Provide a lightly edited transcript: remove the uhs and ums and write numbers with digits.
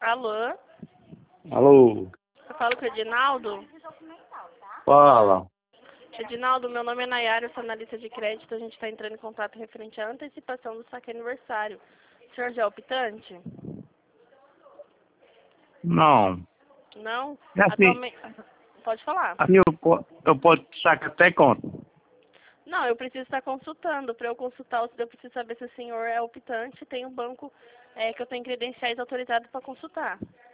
Alô? Alô? Eu falo com o Edinaldo? Fala. Edinaldo, meu nome é Nayara, eu sou analista de crédito. A gente está entrando em contato referente à antecipação do saque aniversário. O senhor já é optante? Não. Não? É assim, Atualmente... Pode falar. assim eu posso sacar até quanto? Não, eu preciso estar consultando. Para eu consultar, eu preciso saber se o senhor é optante e tem um banco que eu tenho credenciais autorizados para consultar.